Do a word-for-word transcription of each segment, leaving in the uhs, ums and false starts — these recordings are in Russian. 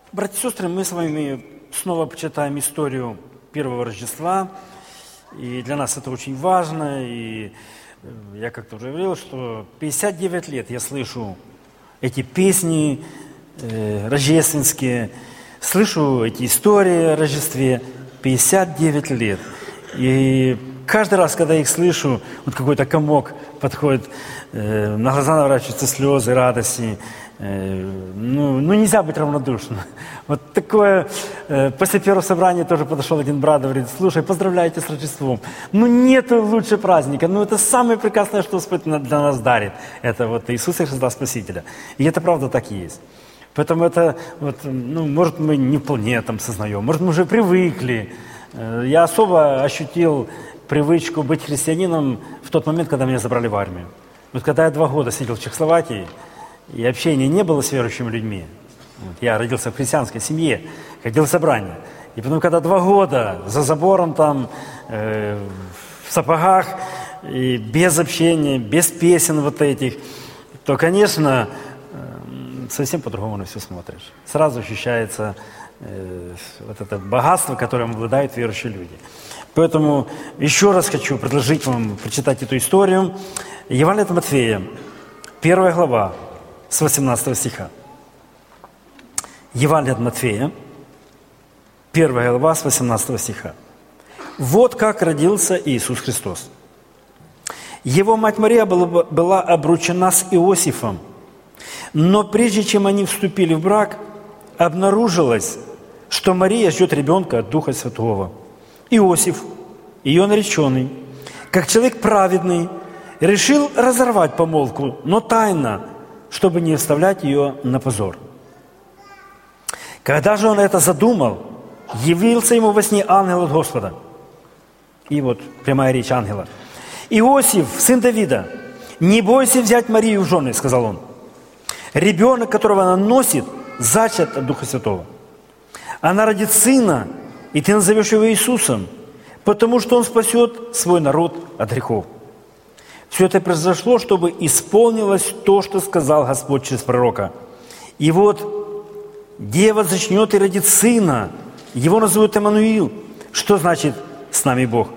Братья и сестры, мы с вами снова почитаем историю первого Рождества. И для нас это очень важно. И я как-то уже говорил, что пятьдесят девять лет я слышу эти песни э, рождественские, слышу эти истории о Рождестве. пятьдесят девять лет. И каждый раз, когда я их слышу, вот какой-то комок подходит, э, на глаза наворачиваются слезы радости. Э, ну, ну, нельзя быть равнодушным. Вот такое, э, после первого собрания тоже подошел один брат, говорит: слушай, поздравляйте с Рождеством. Ну, нету лучше праздника. Ну, это самое прекрасное, что Господь для нас дарит. Это вот Иисуса Христа Спасителя. И это правда так и есть. Поэтому это, вот, ну, может, мы не вполне там сознаем, может, мы уже привыкли. Я особо ощутил привычку быть христианином в тот момент, когда меня забрали в армию. Вот когда я два года сидел в Чехословакии, и общения не было с верующими людьми. Вот, я родился в христианской семье, ходил в собрание. И потом, когда два года за забором там, э, в сапогах, и без общения, без песен вот этих, то, конечно, э, совсем по-другому на все смотришь. Сразу ощущается э, вот это богатство, которым обладают верующие люди. Поэтому еще раз хочу предложить вам прочитать эту историю. Евангелие от Матфея, первая глава, с восемнадцатого стиха. Евангелие от Матфея, первая глава, с восемнадцатого стиха. «Вот как родился Иисус Христос. Его мать Мария была, была обручена с Иосифом, но прежде чем они вступили в брак, обнаружилось, что Мария ждет ребенка от Духа Святого. Иосиф, ее нареченный, как человек праведный, решил разорвать помолвку, но тайно, чтобы не вставлять ее на позор. Когда же он это задумал, явился ему во сне ангел от Господа». И вот прямая речь ангела. «Иосиф, сын Давида, не бойся взять Марию в жены», — сказал он. «Ребенок, которого она носит, зачат от Духа Святого. Она родит сына, и ты назовешь его Иисусом, потому что он спасет свой народ от грехов». Все это произошло, чтобы исполнилось то, что сказал Господь через пророка. «И вот дева зачнет и родит сына, его назовут Иммануил», что значит «с нами Бог».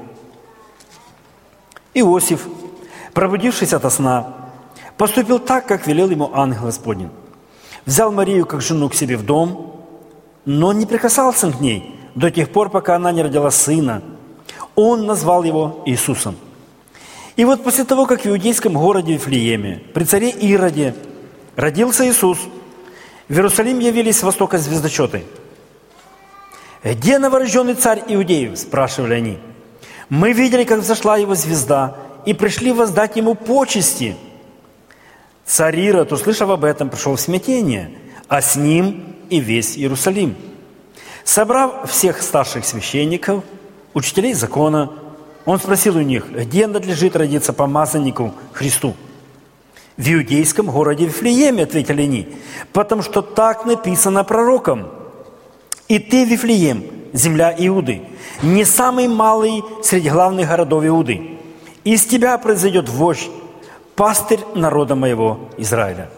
Иосиф, пробудившись ото сна, поступил так, как велел ему ангел Господень. Взял Марию как жену к себе в дом, но не прикасался к ней до тех пор, пока она не родила сына. Он назвал его Иисусом. И вот после того, как в иудейском городе Вифлееме, при царе Ироде, родился Иисус, в Иерусалим явились с востока звездочеты. «Где новорожденный царь Иудеев?» – спрашивали они. «Мы видели, как взошла его звезда, и пришли воздать ему почести». Царь Ирод, услышав об этом, пришел в смятение, а с ним и весь Иерусалим. Собрав всех старших священников, учителей закона, он спросил у них, где надлежит родиться помазаннику Христу. «В иудейском городе Вифлееме», — ответили они, «потому что так написано пророком. И ты, Вифлеем, земля Иуды, не самый малый среди главных городов Иуды. Из тебя произойдет вождь, пастырь народа моего Израиля».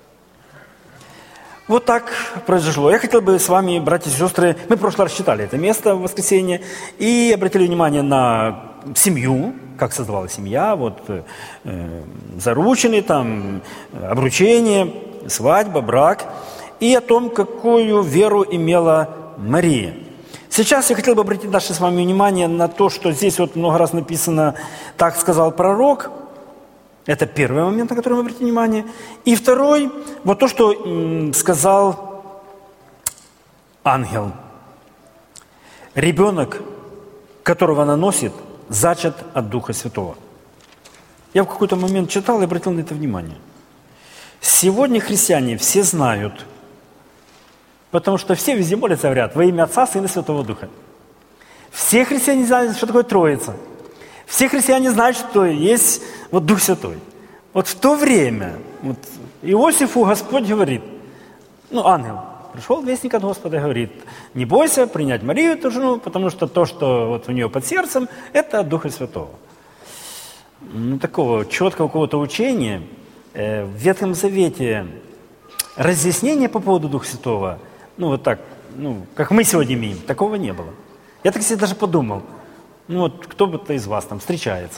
Вот так произошло. Я хотел бы с вами, братья и сестры, мы в прошлый раз читали это место в воскресенье и обратили внимание на семью, как создавалась семья, вот э, зарученные, там, обручение, свадьба, брак, и о том, какую веру имела Мария. Сейчас я хотел бы обратить наше с вами внимание на то, что здесь вот много раз написано «так сказал пророк». Это первый момент, на который мы обратим внимание. И второй, вот то, что м, сказал ангел. Ребенок, которого она носит, зачат от Духа Святого. Я в какой-то момент читал и обратил на это внимание. Сегодня христиане все знают, потому что все везде молятся, говорят, во имя Отца, Сына и Святого Духа. Все христиане знают, что такое Троица. Все христиане знают, что есть вот Дух Святой. Вот в то время вот Иосифу Господь говорит, ну, ангел, пришел вестник от Господа и говорит, не бойся принять Марию, эту жену, потому что то, что вот у нее под сердцем, это от Духа Святого. Ну, такого четкого какого-то учения э, в Ветхом Завете разъяснения по поводу Духа Святого ну вот так, ну, как мы сегодня имеем, такого не было. Я так себе даже подумал, ну вот кто бы-то из вас там встречается.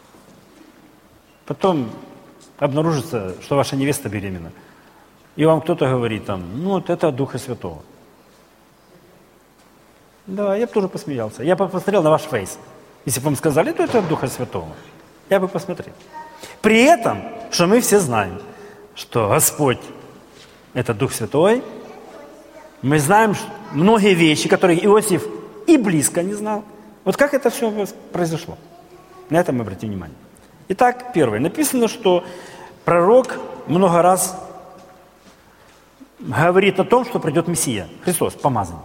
Потом обнаружится, что ваша невеста беременна. И вам кто-то говорит там, ну вот это от Духа Святого. Да, я бы тоже посмеялся. Я бы посмотрел на ваш фейс. Если бы вам сказали, то это от Духа Святого. Я бы посмотрел. При этом, что мы все знаем, что Господь – это Дух Святой. Мы знаем многие вещи, которые Иосиф и близко не знал. Вот как это все произошло? На это мы обратим внимание. Итак, первое. Написано, что пророк много раз говорит о том, что придет Мессия, Христос, помазанный.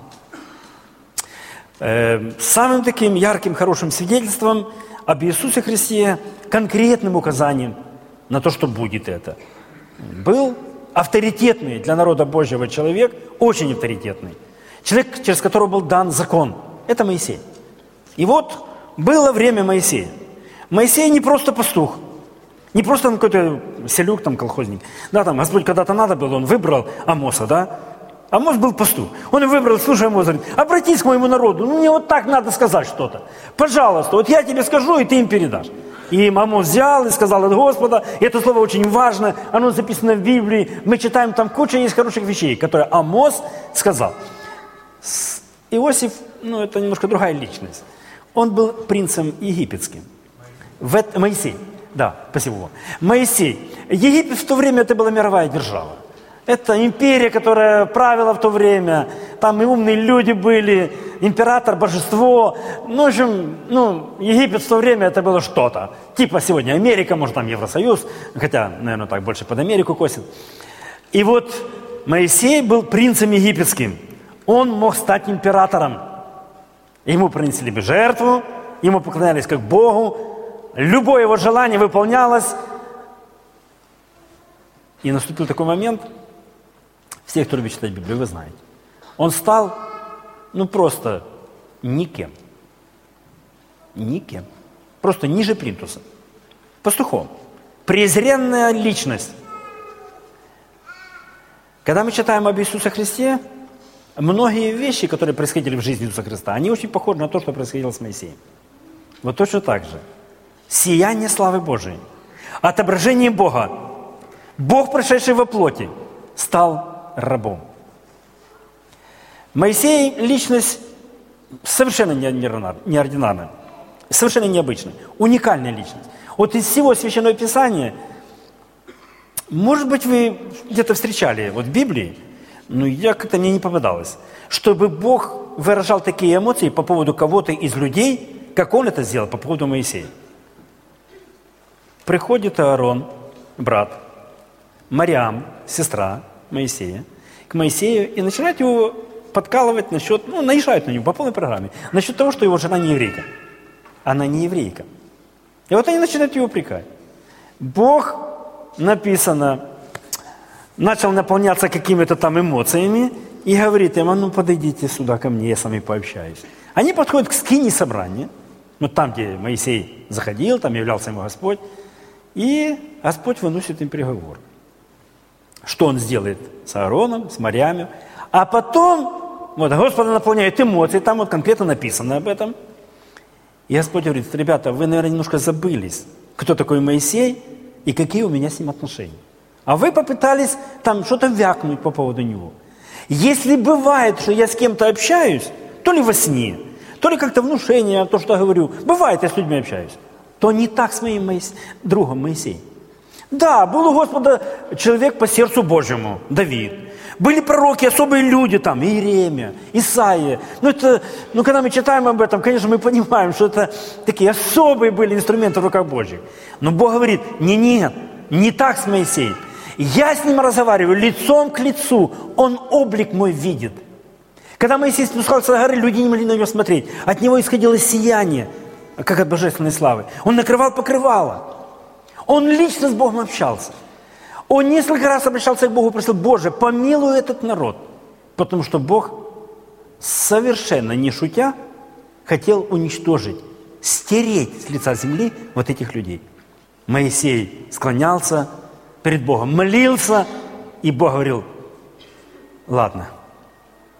Э, самым таким ярким, хорошим свидетельством об Иисусе Христе, конкретным указанием на то, что будет это, был авторитетный для народа Божьего человек, очень авторитетный. Человек, через которого был дан закон. Это Моисей. И вот было время Моисея. Моисей не просто пастух, не просто какой-то селюк, там, колхозник. Да, там, Господь когда-то надо было, он выбрал Амоса, да? Амос был пастух. Он выбрал, слушай, Амос, говорит, обратись к моему народу, ну, мне вот так надо сказать что-то. Пожалуйста, вот я тебе скажу, и ты им передашь. И Амос взял и сказал от Господа, и это слово очень важно, оно записано в Библии, мы читаем, там куча есть хороших вещей, которые Амос сказал. Иосиф, ну, это немножко другая личность. Он был принцем египетским. В это, Моисей, да, спасибо. Моисей. Египет в то время это была мировая держава. Это империя, которая правила в то время. Там и умные люди были, император, божество. Ну, в общем, ну, Египет в то время это было что-то. Типа сегодня Америка, может, там Евросоюз. Хотя, наверное, так больше под Америку косит. И вот Моисей был принцем египетским. Он мог стать императором. Ему принесли бы жертву, ему поклонялись как Богу. Любое его желание выполнялось. И наступил такой момент, все, кто любит читать Библию, вы знаете. Он стал, ну, просто никем. Никем. Просто ниже плинтуса. Пастухом. Презренная личность. Когда мы читаем об Иисусе Христе, многие вещи, которые происходили в жизни Иисуса Христа, они очень похожи на то, что происходило с Моисеем. Вот точно так же. Сияние славы Божией, отображение Бога. Бог, пришедший во плоти, стал рабом. Моисей – личность совершенно неординарная, совершенно необычная, уникальная личность. Вот из всего Священного Писания, может быть, вы где-то встречали вот в Библии, но я как-то мне не попадалось, чтобы Бог выражал такие эмоции по поводу кого-то из людей, как Он это сделал по поводу Моисея. Приходит Аарон, брат, Мариам, сестра Моисея, к Моисею и начинает его подкалывать насчет, ну, наезжают на него по полной программе, насчет того, что его жена не еврейка. Она не еврейка. И вот они начинают его упрекать. Бог, написано, начал наполняться какими-то там эмоциями и говорит им, а ну подойдите сюда ко мне, я с вами пообщаюсь. Они подходят к скинии собрания, ну там, где Моисей заходил, там являлся ему Господь, и Господь выносит им приговор. Что Он сделает с Аароном, с Мариамом. А потом, вот, Господа наполняет эмоции, там вот конкретно написано об этом. И Господь говорит, ребята, вы, наверное, немножко забылись, кто такой Моисей и какие у меня с ним отношения. А вы попытались там что-то вякнуть по поводу него. Если бывает, что я с кем-то общаюсь, то ли во сне, то ли как-то внушение, то, что я говорю, бывает, я с людьми общаюсь, то не так с моим Моис... другом Моисеем. Да, был у Господа человек по сердцу Божьему, Давид. Были пророки, особые люди там, Иеремия, Исаия. Ну, это, ну, когда мы читаем об этом, конечно, мы понимаем, что это такие особые были инструменты в руках Божьих. Но Бог говорит, не, нет, не так с Моисеем. Я с ним разговариваю лицом к лицу, он облик мой видит. Когда Моисей спускался с горы, люди не могли на него смотреть. От него исходило сияние, как от божественной славы. Он накрывал покрывало. Он лично с Богом общался. Он несколько раз обращался к Богу и просил, Боже, помилуй этот народ. Потому что Бог, совершенно не шутя, хотел уничтожить, стереть с лица земли вот этих людей. Моисей склонялся перед Богом, молился, и Бог говорил, ладно,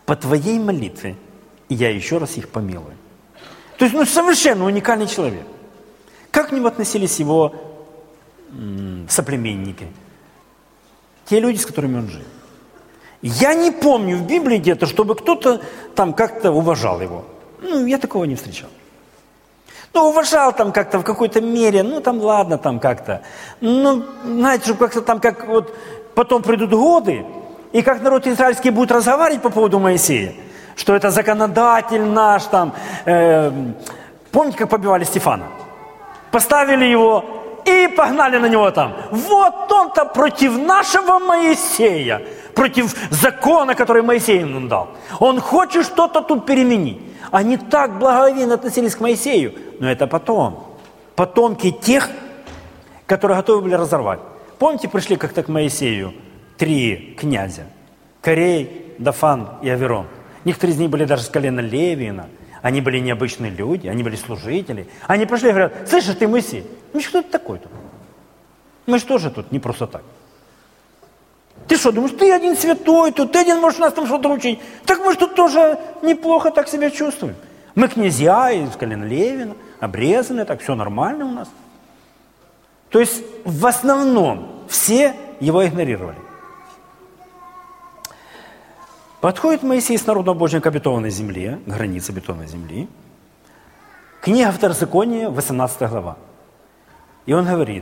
по твоей молитве я еще раз их помилую. То есть, ну, совершенно уникальный человек. Как к нему относились его м, соплеменники? Те люди, с которыми он жил. Я не помню в Библии где-то, чтобы кто-то там как-то уважал его. Ну, я такого не встречал. Ну, уважал там как-то в какой-то мере, ну, там, ладно, там как-то. Ну, знаете, чтобы как-то там, как вот потом придут годы, и как народ израильский будет разговаривать по поводу Моисея, что это законодатель наш, там. Э, помните, как побивали Стефана? Поставили его и погнали на него там. Вот он-то против нашего Моисея, против закона, который Моисей ему дал. Он хочет что-то тут переменить. Они так благоговейно относились к Моисею, но это потом. Потомки тех, которые готовы были разорвать. Помните, пришли как-то к Моисею три князя? Корей, Дафан и Аверон. Некоторые из них были даже с колена Левиина. Они были необычные люди, они были служители. Они пришли и говорят: слышишь, ты Моисей, ну что ты такой тут? Мы же тоже тут не просто так. Ты что, думаешь, ты один святой тут, ты один можешь нас там что-то учить? Так мы же тут тоже неплохо так себя чувствуем. Мы князья из колена Левина, обрезанные, так все нормально у нас. То есть в основном все его игнорировали. Подходит Моисей с народом Божьим к обетованной земле, к границе обетованной земли. Книга Второзакония, восемнадцатая глава. И он говорит: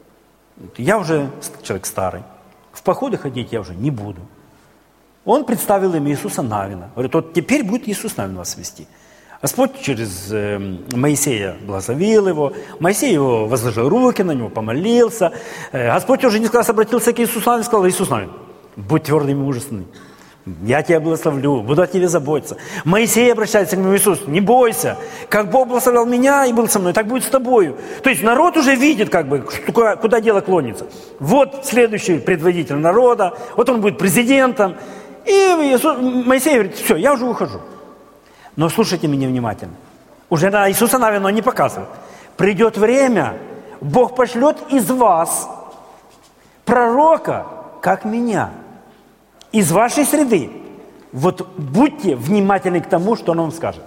я уже человек старый, в походы ходить я уже не буду. Он представил им Иисуса Навина. Говорит: вот теперь будет Иисус Навин вас вести. Господь через э, Моисея благословил его. Моисей его возложил руки на него, помолился. Э, Господь уже несколько раз обратился к Иисусу Навину и сказал: Иисус Навин, будь твердый и мужественный. Я тебя благословлю, буду о тебе заботиться. Моисей обращается к нему: Иисус, не бойся. Как Бог благословлял меня и был со мной, так будет с тобою. То есть народ уже видит, как бы, куда, куда дело клонится. Вот следующий предводитель народа, вот он будет президентом. И Иисус, Моисей говорит: все, я уже ухожу. Но слушайте меня внимательно. Уже на Иисуса Навина он не показывает. Придет время, Бог пошлет из вас пророка, как меня. Из вашей среды. Вот будьте внимательны к тому, что он вам скажет.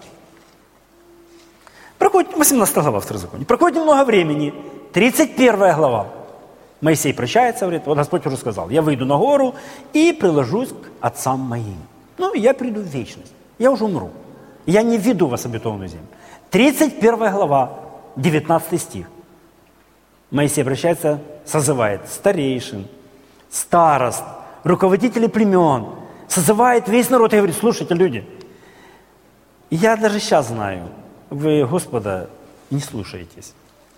Проходит восемнадцатая глава Второзакония. Проходит немного времени. тридцать первая глава. Моисей прощается, говорит: вот Господь уже сказал, я выйду на гору и приложусь к отцам моим. Ну, я приду в вечность. Я уже умру. Я не введу вас в обетованную землю. тридцать первая глава, девятнадцатый стих. Моисей обращается, созывает старейшин, старост, руководители племен, созывает весь народ и говорит: слушайте, люди, я даже сейчас знаю, вы Господа не слушаетесь.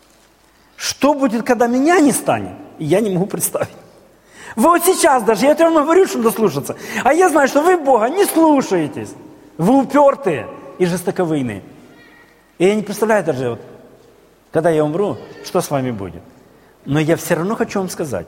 Что будет, когда меня не станет, я не могу представить. Вы вот сейчас даже, я вам говорю, чтобы дослушаться, а я знаю, что вы Бога не слушаетесь. Вы упертые и жестоковыйные. И я не представляю даже, вот, когда я умру, что с вами будет. Но я все равно хочу вам сказать.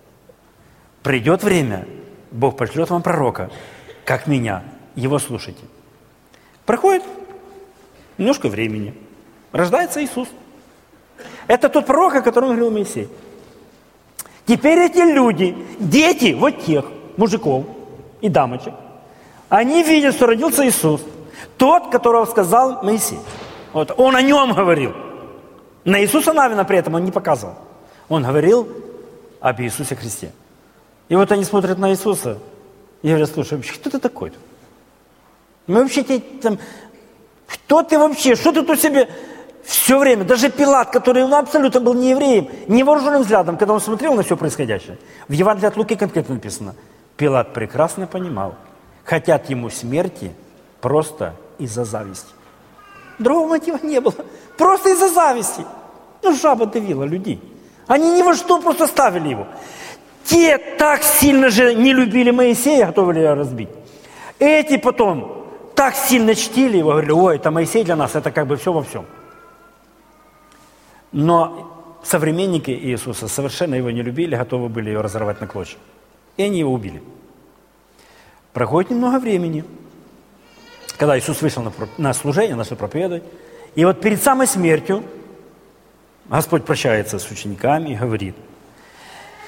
Придет время, Бог пошлет вам пророка, как меня, его слушайте. Проходит немножко времени, рождается Иисус. Это тот пророк, о котором говорил Моисей. Теперь эти люди, дети вот тех мужиков и дамочек, они видят, что родился Иисус, тот, которого сказал Моисей. Вот, он о нем говорил. На Иисуса Навина при этом он не показывал. Он говорил об Иисусе Христе. И вот они смотрят на Иисуса и говорят: слушай, вообще, кто ты такой? Мы вообще тебе там... Кто ты вообще? Что ты тут себе все время? Даже Пилат, который ну, абсолютно был не евреем, невооруженным взглядом, когда он смотрел на все происходящее. В Евангелии от Луки конкретно написано: Пилат прекрасно понимал, хотят ему смерти просто из-за зависти. Другого мотива не было. Просто из-за зависти. Ну, жаба давила людей. Они ни во что просто ставили его. Те так сильно же не любили Моисея, готовы его разбить. Эти потом так сильно чтили его, говорили: ой, это Моисей для нас, это как бы все во всем. Но современники Иисуса совершенно его не любили, готовы были его разорвать на клочья. И они его убили. Проходит немного времени, когда Иисус вышел на, на служение, начал проповедовать. И вот перед самой смертью Господь прощается с учениками и говорит: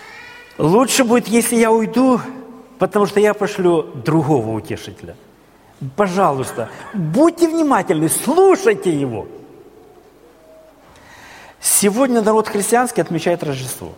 лучше будет, если я уйду, потому что я пошлю другого утешителя. Пожалуйста, будьте внимательны, слушайте его. Сегодня народ христианский отмечает Рождество.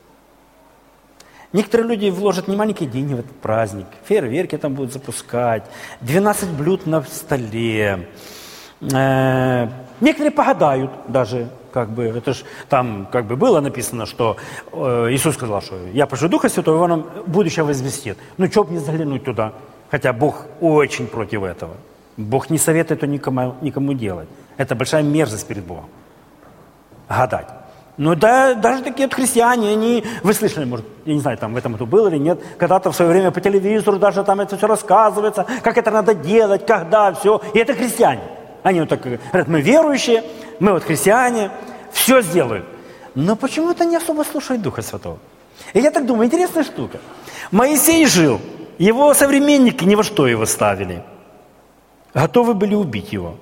Некоторые люди вложат немаленькие деньги в этот праздник. Фейерверки там будут запускать. двенадцать блюд на столе. Э-э- некоторые погадают даже. Как бы, это ж там как бы было написано, что э, Иисус сказал, что я пошлю Духа Святого, он нам будущее возвестит. Ну, что бы не заглянуть туда. Хотя Бог очень против этого. Бог не советует это никому, никому делать. Это большая мерзость перед Богом. Гадать. Ну да, даже такие вот христиане, они, вы слышали, может, я не знаю, там в этом году было или нет, когда-то в свое время по телевизору даже там это все рассказывается, как это надо делать, когда, все. И это христиане. Они вот так говорят, мы верующие, мы вот христиане, все сделают. Но почему-то не особо слушают Духа Святого. И я так думаю, интересная штука. Моисей жил, его современники ни во что его ставили. Готовы были убить его.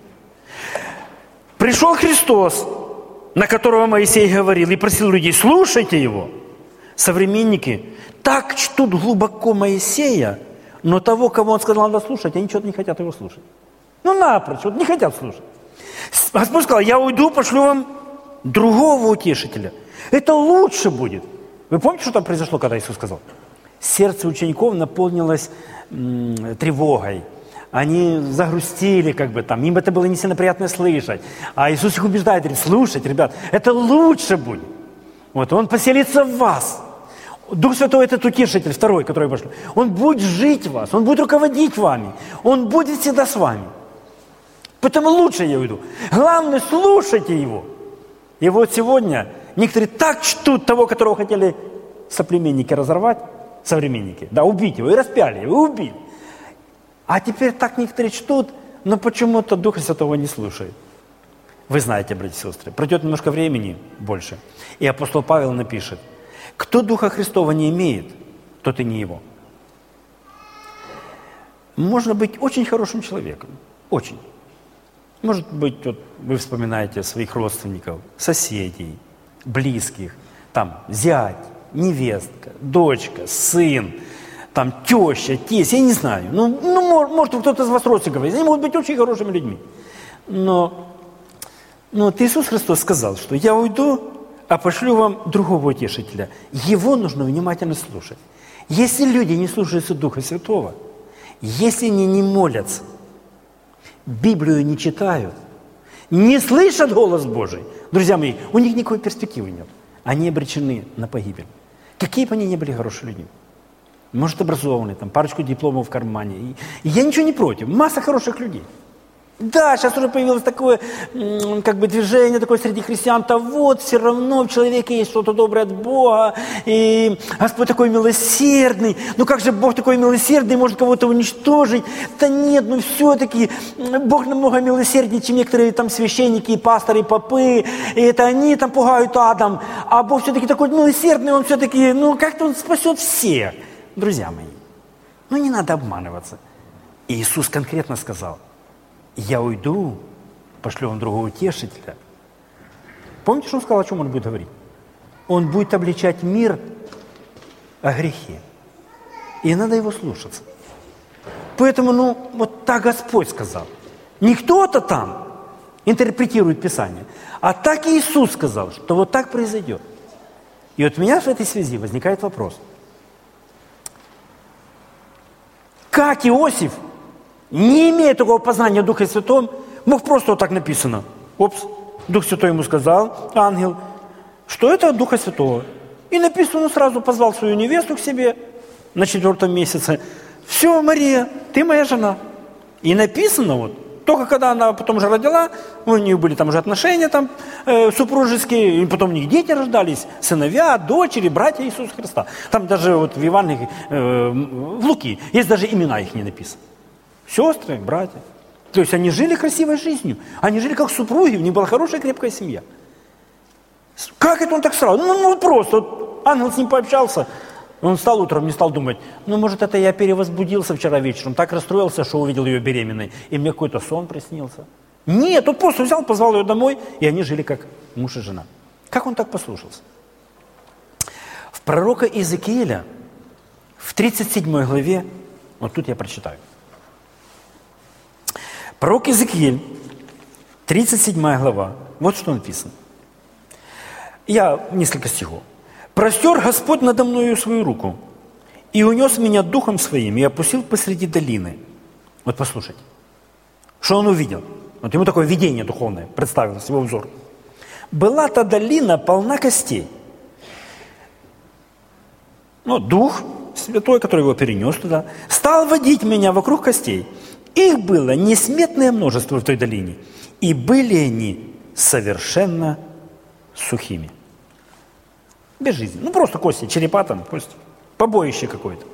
Пришел Христос, на которого Моисей говорил и просил людей, слушайте его. Современники так чтут глубоко Моисея, но того, кого он сказал, надо слушать, они что-то не хотят его слушать. Ну, напрочь, вот не хотят слушать. Господь сказал, я уйду, пошлю вам другого утешителя. Это лучше будет. Вы помните, что там произошло, когда Иисус сказал? Сердце учеников наполнилось м- тревогой. Они загрустили, как бы там, им это было не сильно приятно слышать. А Иисус их убеждает, говорит, слушайте, ребят, это лучше будет. Вот, Он поселится в вас. Дух Святой – этот утешитель, второй, который пошел. Он будет жить в вас, Он будет руководить вами, Он будет всегда с вами. Поэтому лучше я уйду. Главное, слушайте Его. И вот сегодня некоторые так чтут того, которого хотели соплеменники разорвать, современники, да, убить его, и распяли его, и убили. А теперь так некоторые чтут, но почему-то Духа Святого не слушают. Вы знаете, братья и сестры, пройдет немножко времени больше, и апостол Павел напишет, кто Духа Христова не имеет, тот и не его. Можно быть очень хорошим человеком, очень. Может быть, вот вы вспоминаете своих родственников, соседей, близких, там зять, невестка, дочка, сын, там теща, тесть, я не знаю. Ну, ну может, кто-то из вас родственников, они могут быть очень хорошими людьми. Но, но вот Иисус Христос сказал, что я уйду, а пошлю вам другого утешителя. Его нужно внимательно слушать. Если люди не слушаются Духа Святого, если они не молятся, Библию не читают, не слышат голос Божий, друзья мои, у них никакой перспективы нет. Они обречены на погибель. Какие бы они ни были хорошими людьми. Может, образованные, там, парочку дипломов в кармане. И, и я ничего не против. Масса хороших людей. Да, сейчас уже появилось такое, как бы, движение такое среди христиан-то вот, все равно в человеке есть что-то доброе от Бога, и Господь такой милосердный. Ну как же Бог такой милосердный может кого-то уничтожить? Да нет, ну все-таки Бог намного милосерднее, чем некоторые там священники, и пасторы, и попы, и это они там пугают адом, а Бог все-таки такой милосердный, Он все-таки, ну как-то Он спасет всех. Друзья мои, ну не надо обманываться. И Иисус конкретно сказал, я уйду, пошлю вам другого утешителя. Помните, что Он сказал, о чем Он будет говорить? Он будет обличать мир о грехе. И надо Его слушаться. Поэтому, ну, вот так Господь сказал. Не кто-то там интерпретирует Писание, а так и Иисус сказал, что вот так произойдет. И вот у меня в этой связи возникает вопрос. Как Иосиф, не имея такого познания Духа Святого, мог просто вот так написано. Опс, Дух Святой ему сказал, ангел, что это от Духа Святого. И написано, он сразу позвал свою невесту к себе на четвертом месяце. Все, Мария, ты моя жена. И написано вот, только когда она потом уже родила, у нее были там уже отношения там, э, супружеские, и потом у них дети рождались, сыновья, дочери, братья Иисуса Христа. Там даже вот в Евангелии, э, в Луки, есть даже имена их не написаны. Сестры, братья. То есть они жили красивой жизнью. Они жили как супруги, у них была хорошая крепкая семья. Как это он так сразу? Ну, ну просто, вот ангел с ним пообщался, он встал утром, не стал думать, ну, может, это я перевозбудился вчера вечером, так расстроился, что увидел ее беременной, и мне какой-то сон приснился. Нет, он просто взял, позвал ее домой, и они жили как муж и жена. Как он так послушался? В пророка Иезекииля, в тридцать седьмой главе, вот тут я прочитаю. Пророк Иезекииль, тридцать седьмая глава. Вот что написано. Я несколько стихов. «Простер Господь надо мною свою руку, и унес меня духом своим, и опустил посреди долины». Вот послушайте, что он увидел. Вот ему такое видение духовное представилось, его взор. «Была та долина полна костей». Ну, Дух Святой, который его перенес туда, стал водить меня вокруг костей. Их было несметное множество в той долине, и были они совершенно сухими. Без жизни. Ну, просто кости, черепа там, кости. Побоище какое-то.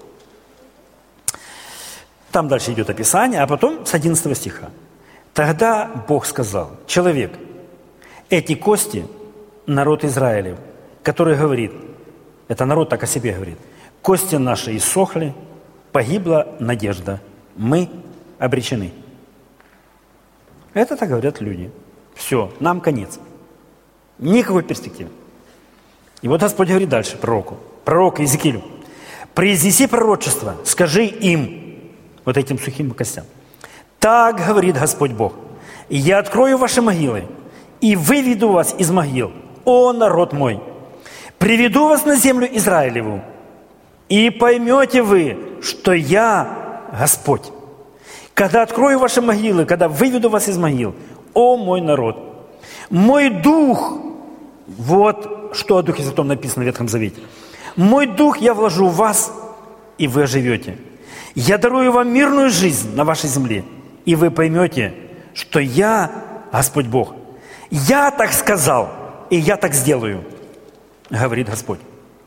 Там дальше идет описание, а потом с одиннадцатого стиха. «Тогда Бог сказал: человек, эти кости – народ Израилев, который говорит, это народ так о себе говорит, кости наши иссохли, погибла надежда, мы обречены». Это так говорят люди. Все, нам конец. Никакой перспективы. И вот Господь говорит дальше пророку, пророку Иезекиилю: «Произнеси пророчество, скажи им», вот этим сухим костям: «Так говорит Господь Бог: я открою ваши могилы и выведу вас из могил, о народ мой, приведу вас на землю Израилеву, и поймете вы, что я Господь. Когда открою ваши могилы, когда выведу вас из могил, о мой народ, мой дух», вот что о Духе Святом написано в Ветхом Завете, «мой дух я вложу в вас, и вы оживете. Я дарую вам мирную жизнь на вашей земле, и вы поймете, что я Господь Бог. Я так сказал, и я так сделаю, говорит Господь».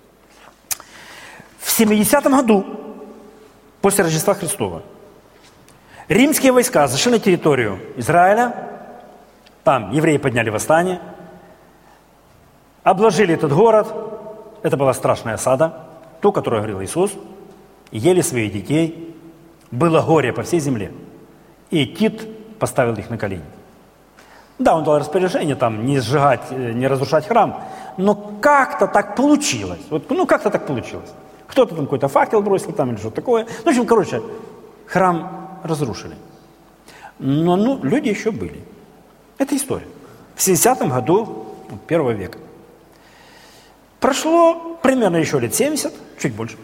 В семидесятом году, после Рождества Христова, римские войска зашли на территорию Израиля, там евреи подняли восстание, обложили этот город, это была страшная осада, ту, которую говорил Иисус, ели своих детей, было горе по всей земле. И Тит поставил их на колени. Да, он дал распоряжение там не сжигать, не разрушать храм, но как-то так получилось. Вот, ну, как-то так получилось. Кто-то там какой-то факел бросил там или что-то такое. Ну, в общем, короче, храм разрушили. Но ну, люди еще были. Это история. В семидесятом году первого века. Прошло примерно еще лет семьдесят, чуть больше.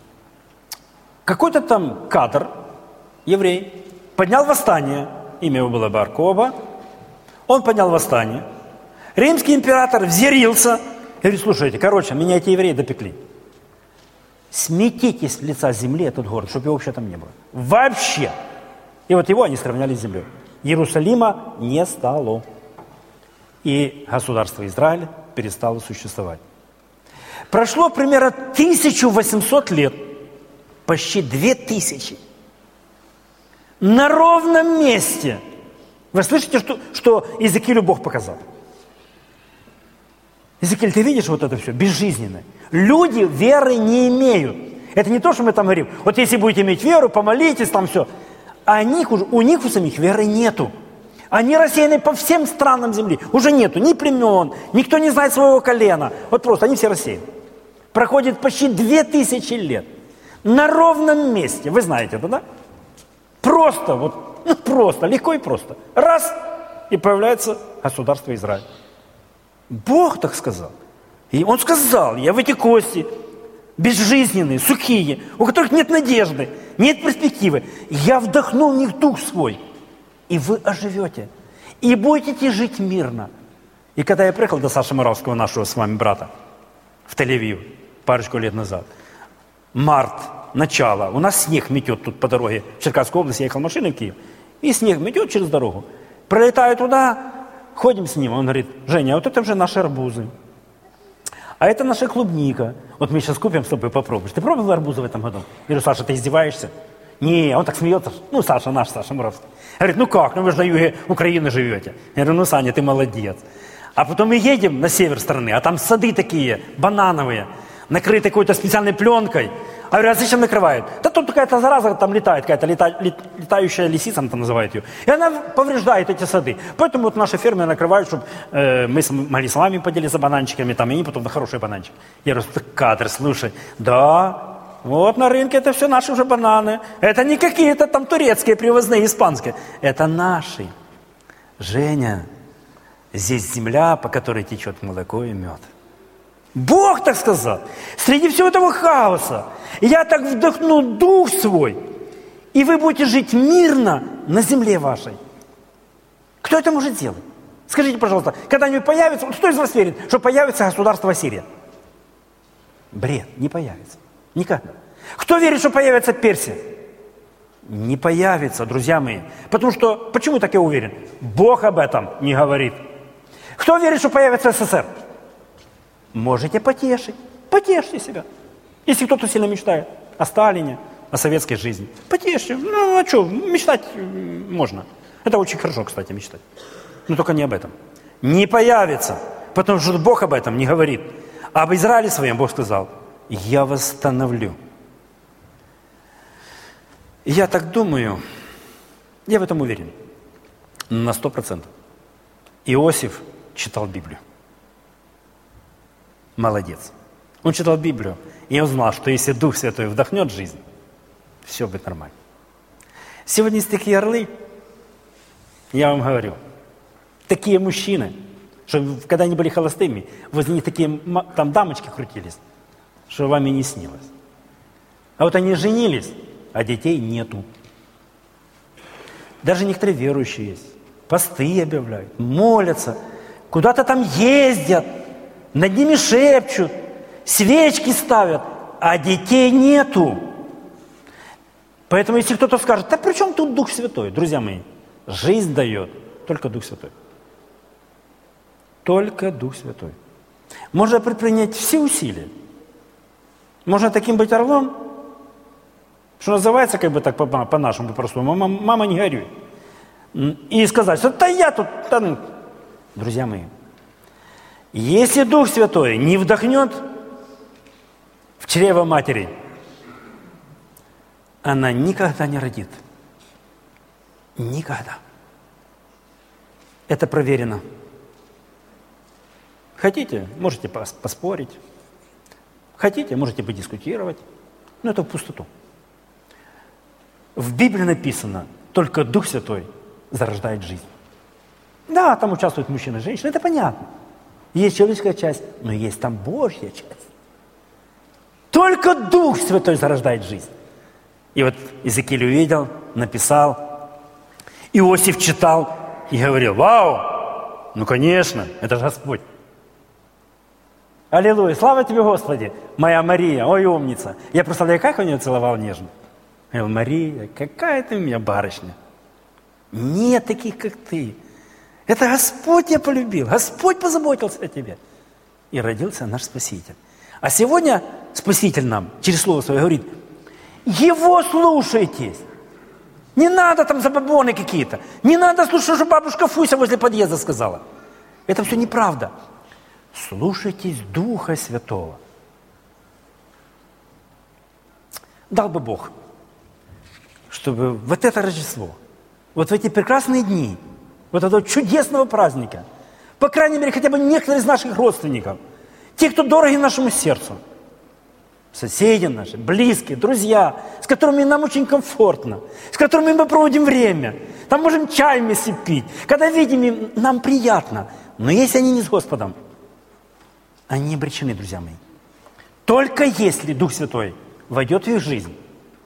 Какой-то там кадр, еврей, поднял восстание. Имя его было Бар-Коба. Он поднял восстание. Римский император взъярился. Говорит: слушайте, короче, меня эти евреи допекли. Сметите с лица земли этот город, чтобы его вообще там не было. Вообще. И вот его они сравняли с землей. Иерусалима не стало. И государство Израиль перестало существовать. Прошло примерно тысяча восемьсот лет. Почти две тысячи. На ровном месте. Вы слышите, что, что Иезекиилю Бог показал? Иезекииль, ты видишь вот это все? Безжизненное. Люди веры не имеют. Это не то, что мы там говорим. Вот если будете иметь веру, помолитесь, там все. А них уже, у них у самих веры нету. Они рассеяны по всем странам земли. Уже нету ни племен, никто не знает своего колена. Вот просто они все рассеяны. Проходит почти две тысячи лет. На ровном месте. Вы знаете это, да? Просто, вот, ну просто, легко и просто. Раз, и появляется государство Израиль. Бог так сказал. И Он сказал: я в эти кости, безжизненные, сухие, у которых нет надежды, нет перспективы, я вдохну в них дух свой, и вы оживете, и будете жить мирно. И когда я приехал до Саши Моравского, нашего с вами брата, в Тель-Авив, парочку лет назад, март, начало, у нас снег метет тут по дороге, в Черкасской области, я ехал машиной в Киев, и снег метет через дорогу. Пролетаю туда, ходим с ним, он говорит: Женя, а вот это уже наши арбузы. А это наша клубника. Вот мы сейчас купим с тобой, попробуешь. Ты пробовал арбузы в этом году? Я говорю: Саша, ты издеваешься? Не, он так смеется. Ну, Саша, наш Саша Моравский. Говорит: ну как, ну вы же на юге Украины живете. Я говорю: ну, Саня, ты молодец. А потом мы едем на север страны, а там сады такие, банановые, накрыты какой-то специальной пленкой. А говорю: а зачем накрывают? Да тут какая-то зараза там летает, какая-то лета, лет, летающая лисица, там называют ее. И она повреждает эти сады. Поэтому вот наши фермеры накрывают, чтобы э, мы могли с вами поделиться бананчиками, там, и они потом на хороший бананчик. Я говорю: ты кадр, слушай. Да, Вот на рынке это все наши уже бананы. Это не какие-то там турецкие, привозные, испанские. Это наши. Женя, здесь земля, по которой течет молоко и мед. Бог так сказал. Среди всего этого хаоса я так вдохну дух свой, и вы будете жить мирно на земле вашей. Кто это может сделать? Скажите, пожалуйста, когда-нибудь появится, кто из вас верит, что появится государство Ассирия? Бред, не появится. Никогда. Кто верит, что появится Персия? Не появится, друзья мои. Потому что, почему так я уверен? Бог об этом не говорит. Кто верит, что появится СССР? Можете потешить. Потешьте себя. Если кто-то сильно мечтает о Сталине, о советской жизни. Потешьте. Ну, а что, мечтать можно. Это очень хорошо, кстати, мечтать. Но только не об этом. Не появится, потому что Бог об этом не говорит. А об Израиле своем Бог сказал: я восстановлю. И я так думаю, я в этом уверен, на сто процентов. Иосиф читал Библию. Молодец. Он читал Библию, и он знал, что если Дух Святой вдохнет в жизнь, все будет нормально. Сегодня есть такие орлы, я вам говорю, такие мужчины, что когда они были холостыми, возле них такие там дамочки крутились, что вам и не снилось. А вот они женились, а детей нету. Даже некоторые верующие есть. Посты объявляют, молятся, куда-то там ездят, над ними шепчут, свечки ставят, а детей нету. Поэтому если кто-то скажет: да при чем тут Дух Святой? Друзья мои, жизнь дает только Дух Святой. Только Дух Святой. Можно предпринять все усилия. Можно таким быть орлом, что называется, как бы так по-нашему, по-простому, мама, мама не горюй. И сказать, что да я тут... Да, ну. Друзья мои, если Дух Святой не вдохнет в чрево матери, она никогда не родит. Никогда. Это проверено. Хотите, можете поспорить. Хотите, можете подискутировать. Но это в пустоту. В Библии написано, только Дух Святой зарождает жизнь. Да, там участвуют мужчины и женщины, это понятно. Есть человеческая часть, но есть там Божья часть. Только Дух Святой зарождает жизнь. И вот Иезекииль увидел, написал, Иосиф читал и говорил: вау, ну конечно, это же Господь. Аллилуйя, слава тебе, Господи, моя Мария, ой, умница. Я представляю, как он ее целовал нежно. Я говорил: Мария, какая ты у меня барышня. Нет таких, как ты. Это Господь тебя полюбил, Господь позаботился о тебе. И родился наш Спаситель. А сегодня Спаситель нам через Слово Свое говорит: Его слушайтесь. Не надо там забабоны какие-то. Не надо слушать, что бабушка Фуся возле подъезда сказала. Это все неправда. Слушайтесь Духа Святого. Дал бы Бог, чтобы вот это Рождество, вот в эти прекрасные дни, вот этого чудесного праздника, по крайней мере, хотя бы некоторые из наших родственников, те, кто дороги нашему сердцу, соседи наши, близкие, друзья, с которыми нам очень комфортно, с которыми мы проводим время, там можем чай вместе пить, когда видим им, нам приятно. Но если они не с Господом, они не обречены, друзья мои. Только если Дух Святой войдет в их жизнь,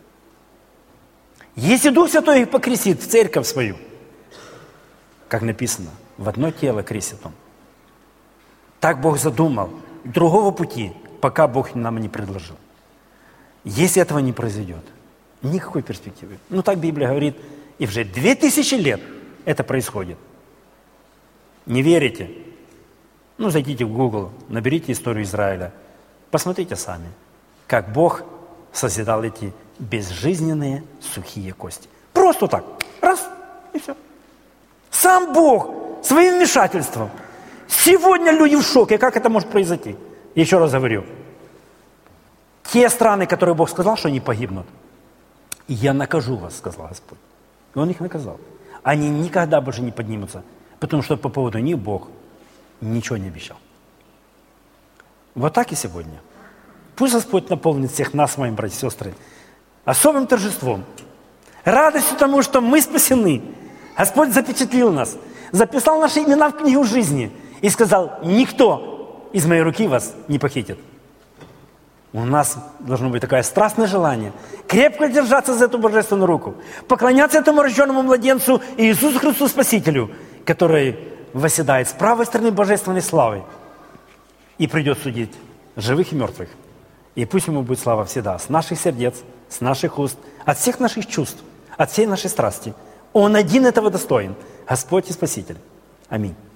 если Дух Святой их покрестит в церковь свою, как написано, в одно тело крестит Он. Так Бог задумал. Другого пути пока Бог нам не предложил. Если этого не произойдет, никакой перспективы. Ну так Библия говорит, и уже две тысячи лет это происходит. Не верите? Ну зайдите в Google, наберите историю Израиля, посмотрите сами, как Бог созидал эти безжизненные сухие кости. Просто так, раз, и все. Сам Бог своим вмешательством. Сегодня люди в шоке, как это может произойти? Еще раз говорю, те страны, которые Бог сказал, что они погибнут, я накажу вас, сказал Господь. И Он их наказал. Они никогда больше не поднимутся, потому что по поводу них Бог ничего не обещал. Вот так и сегодня. Пусть Господь наполнит всех нас, мои братья и сестры, особым торжеством, радостью тому, что мы спасены. Господь запечатлил нас, записал наши имена в книгу жизни и сказал: никто из моей руки вас не похитит. У нас должно быть такое страстное желание крепко держаться за эту божественную руку, поклоняться этому рожденному младенцу Иисусу Христу Спасителю, который восседает с правой стороны божественной славы и придет судить живых и мертвых. И пусть Ему будет слава всегда, с наших сердец, с наших уст, от всех наших чувств, от всей нашей страсти. Он один этого достоин, Господь и Спаситель. Аминь.